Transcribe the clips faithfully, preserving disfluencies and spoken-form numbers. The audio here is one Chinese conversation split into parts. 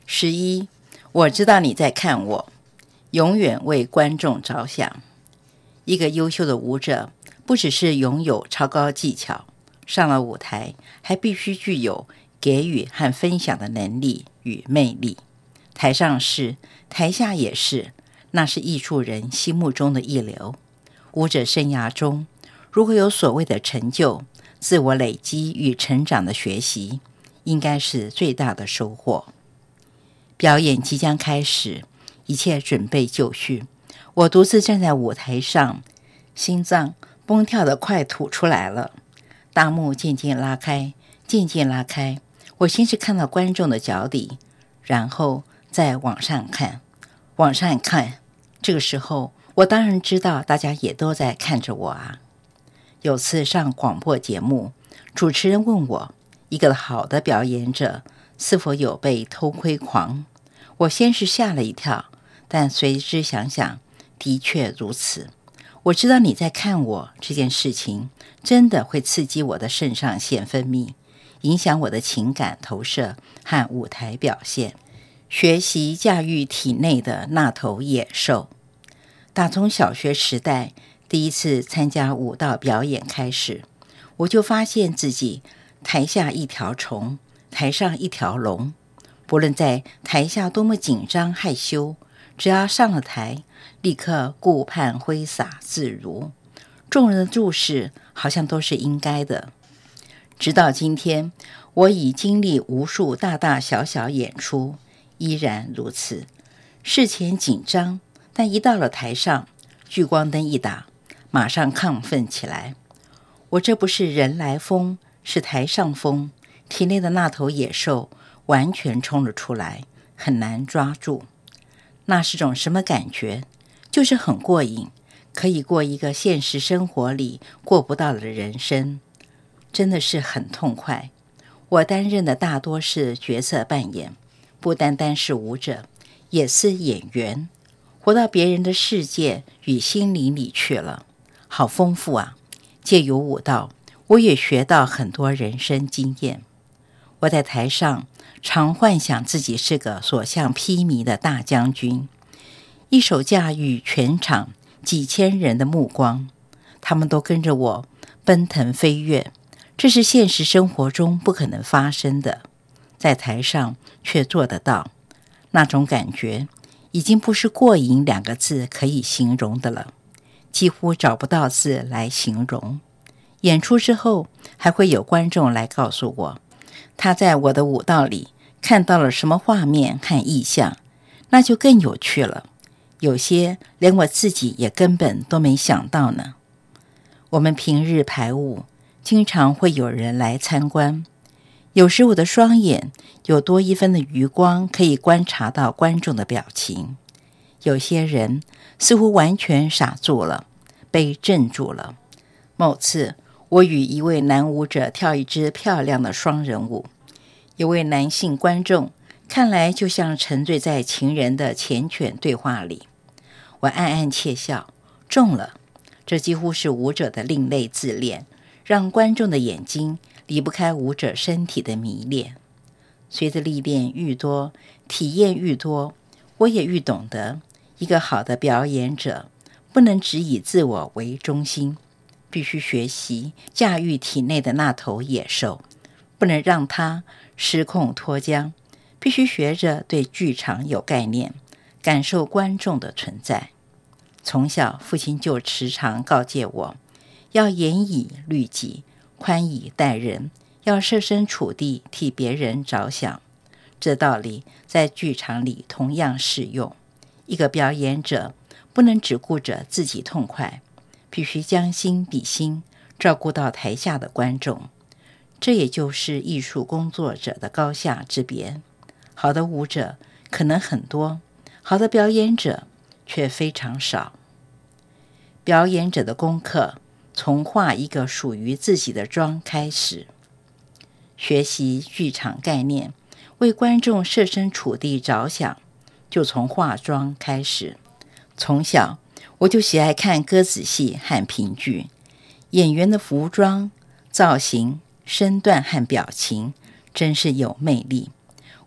十一，我知道你在看我，永远为观众着想。一个优秀的舞者，不只是拥有超高技巧，上了舞台还必须具有给予和分享的能力与魅力。台上是，台下也是，那是艺术人心目中的一流。舞者生涯中，如果有所谓的成就，自我累积与成长的学习，应该是最大的收获。表演即将开始，一切准备就绪。我独自站在舞台上，心脏蹦跳得快吐出来了。大幕渐渐拉开，渐渐拉开。我先是看到观众的脚底，然后再往上看，往上看。这个时候，我当然知道大家也都在看着我啊。有次上广播节目，主持人问我，一个好的表演者是否有被偷窥狂？我先是吓了一跳，但随之想想，的确如此。我知道你在看我这件事情，真的会刺激我的肾上腺分泌，影响我的情感投射和舞台表现，学习驾驭体内的那头野兽。打从小学时代第一次参加舞蹈表演开始，我就发现自己台下一条虫，台上一条龙。不论在台下多么紧张害羞，只要上了台，立刻顾盼挥洒自如。众人的注视好像都是应该的。直到今天，我已经历无数大大小小演出，依然如此。事前紧张，但一到了台上，聚光灯一打，马上亢奋起来。我这不是人来疯，是台上疯，体内的那头野兽完全冲了出来，很难抓住。那是种什么感觉？就是很过瘾，可以过一个现实生活里过不到的人生，真的是很痛快。我担任的大多是角色扮演，不单单是舞者，也是演员，活到别人的世界与心灵里去了，好丰富啊！借由舞蹈，我也学到很多人生经验。我在台上常幻想自己是个所向披靡的大将军，一手驾驭全场几千人的目光，他们都跟着我奔腾飞跃，这是现实生活中不可能发生的，在台上却做得到。那种感觉已经不是过瘾两个字可以形容的了，几乎找不到字来形容。演出之后，还会有观众来告诉我，他在我的舞蹈里看到了什么画面和意象，那就更有趣了。有些连我自己也根本都没想到呢。我们平日排舞，经常会有人来参观，有时我的双眼有多一分的余光，可以观察到观众的表情。有些人似乎完全傻住了，被镇住了。某次，我与一位男舞者跳一支漂亮的双人舞，有位男性观众看来就像沉醉在情人的缱绻对话里。我暗暗窃笑，中了。这几乎是舞者的另类自恋，让观众的眼睛离不开舞者身体的迷恋。随着历练愈多，体验愈多，我也愈懂得，一个好的表演者不能只以自我为中心，必须学习驾驭体内的那头野兽，不能让它失控脱缰，必须学着对剧场有概念，感受观众的存在。从小，父亲就时常告诫我，要严以律己，宽以待人，要设身处地替别人着想。这道理在剧场里同样适用。一个表演者不能只顾着自己痛快，必须将心比心，照顾到台下的观众。这也就是艺术工作者的高下之别。好的舞者可能很多，好的表演者却非常少。表演者的功课从化一个属于自己的妆开始，学习剧场概念，为观众设身处地着想，就从化妆开始。从小我就喜爱看歌仔戏和评剧，演员的服装、造型、身段和表情真是有魅力。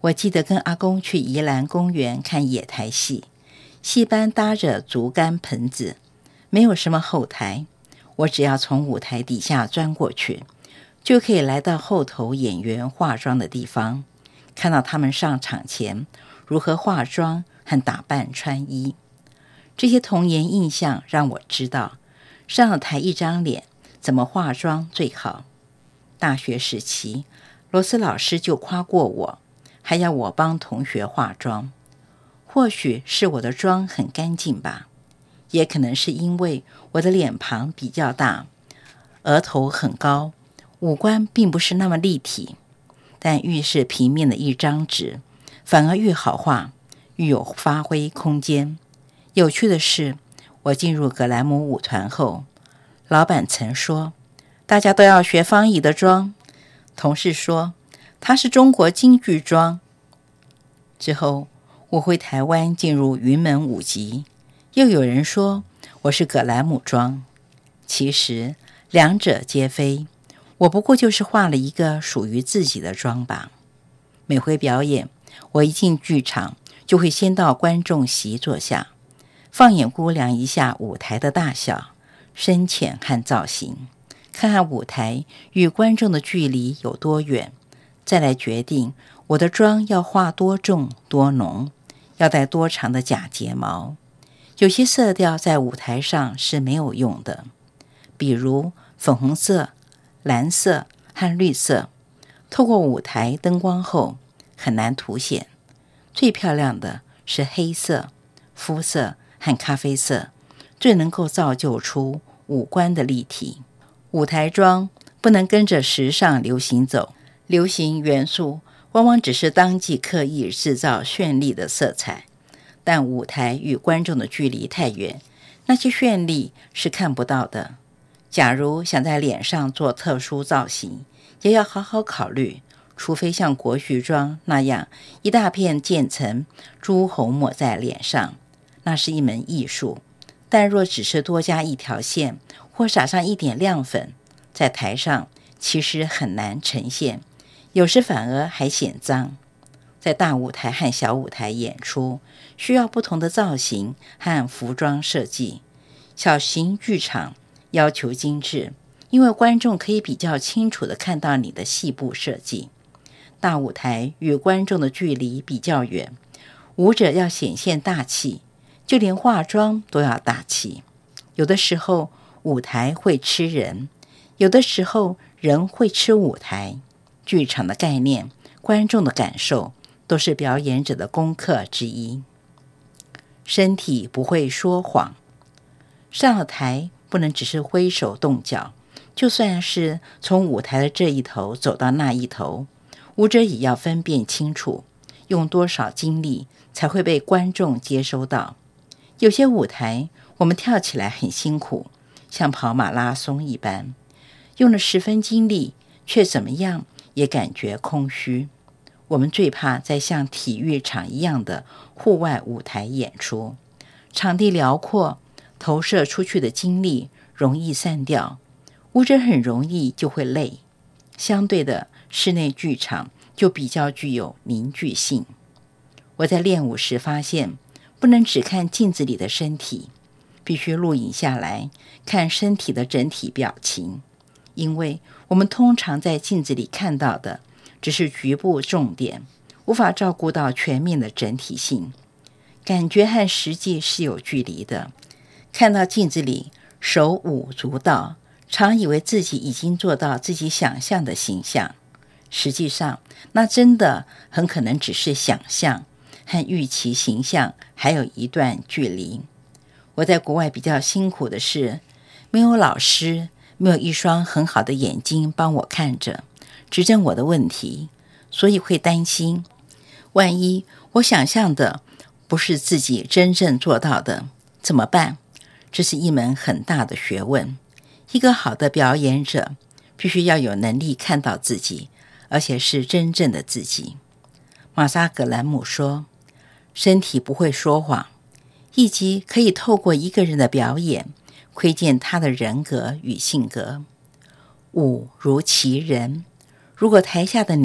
我记得跟阿公去宜兰公园看野台戏，戏班搭着竹竿棚子，没有什么后台，我只要从舞台底下钻过去，就可以来到后头演员化妆的地方，看到他们上场前如何化妆和打扮穿衣。这些童年印象让我知道，上了台一张脸，怎么化妆最好。大学时期，罗斯老师就夸过我，还要我帮同学化妆。或许是我的妆很干净吧，也可能是因为我的脸庞比较大，额头很高，五官并不是那么立体，但越是平面的一张纸，反而越好画，愈有发挥空间。有趣的是，我进入格莱姆舞团后，老板曾说大家都要学方怡的妆，同事说她是中国京剧妆。之后我回台湾进入云门舞集，又有人说我是格莱姆妆。其实两者皆非，我不过就是画了一个属于自己的妆吧。每回表演，我一进剧场就会先到观众席坐下，放眼估量一下舞台的大小、深浅和造型，看看舞台与观众的距离有多远，再来决定我的妆要画多重多浓，要戴多长的假睫毛。有些色调在舞台上是没有用的，比如粉红色、蓝色和绿色，透过舞台灯光后很难凸显。最漂亮的是黑色、肤色和咖啡色，最能够造就出五官的立体。舞台妆不能跟着时尚流行走，流行元素往往只是当季刻意制造绚丽的色彩，但舞台与观众的距离太远，那些绚丽是看不到的。假如想在脸上做特殊造型，也要好好考虑，除非像国剧妆那样一大片渐层朱红抹在脸上，那是一门艺术。但若只是多加一条线或撒上一点亮粉，在台上其实很难呈现，有时反而还显脏。在大舞台和小舞台演出，需要不同的造型和服装设计。小型剧场要求精致，因为观众可以比较清楚地看到你的细部设计。大舞台与观众的距离比较远，舞者要显现大气，就连化妆都要大气。有的时候舞台会吃人，有的时候人会吃舞台。剧场的概念、观众的感受，都是表演者的功课之一。身体不会说谎，上了台不能只是挥手动脚，就算是从舞台的这一头走到那一头，舞者也要分辨清楚，用多少精力才会被观众接收到。有些舞台我们跳起来很辛苦，像跑马拉松一般，用了十分精力，却怎么样也感觉空虚。我们最怕在像体育场一样的户外舞台演出，场地辽阔，投射出去的精力容易散掉，舞者很容易就会累。相对的，室内剧场就比较具有凝聚性。我在练舞时发现，不能只看镜子里的身体，必须录影下来，看身体的整体表情。因为我们通常在镜子里看到的只是局部重点，无法照顾到全面的整体性。感觉和实际是有距离的。看到镜子里手舞足蹈，常以为自己已经做到自己想象的形象，实际上那真的很可能只是想象，和预期形象还有一段距离。我在国外比较辛苦的是，没有老师，没有一双很好的眼睛帮我看着，指正我的问题，所以会担心，万一我想象的不是自己真正做到的，怎么办？这是一门很大的学问。一个好的表演者必须要有能力看到自己，而且是真正的自己。玛莎·葛兰姆说，身体不会说谎，以及可以透过一个人的表演窥见他的人格与性格。舞如其人，如果台下的你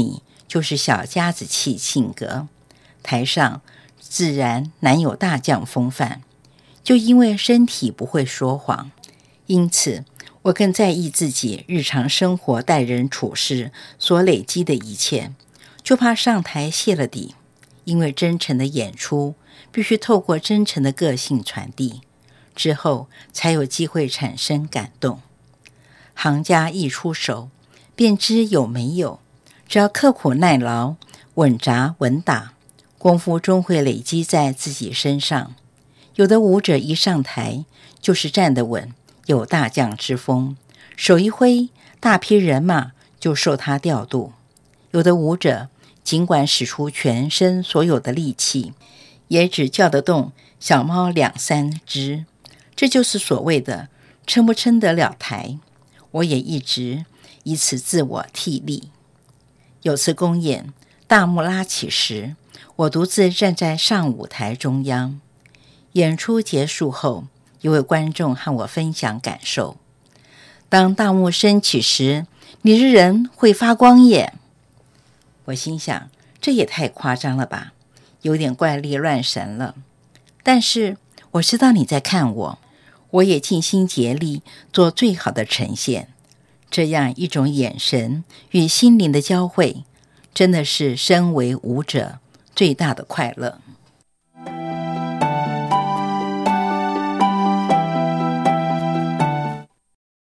就是小家子气性格，台上自然难有大将风范。就因为身体不会说谎，因此我更在意自己日常生活待人处事所累积的一切，就怕上台泄了底。因为真诚的演出必须透过真诚的个性传递，之后才有机会产生感动。行家一出手，便知有没有，只要刻苦耐劳，稳扎稳打，功夫终会累积在自己身上。有的舞者一上台就是站得稳，有大将之风，手一挥，大批人马就受他调度。有的舞者尽管使出全身所有的力气，也只叫得动小猫两三只，这就是所谓的撑不撑得了台。我也一直以此自我替力。有次公演大幕拉起时，我独自站在上舞台中央。演出结束后，一位观众和我分享感受：当大幕升起时，你的人会发光耶。我心想，这也太夸张了吧，有点怪力乱神了。但是我知道你在看我，我也尽心竭力做最好的呈现。这样一种眼神与心灵的交汇，真的是身为舞者最大的快乐。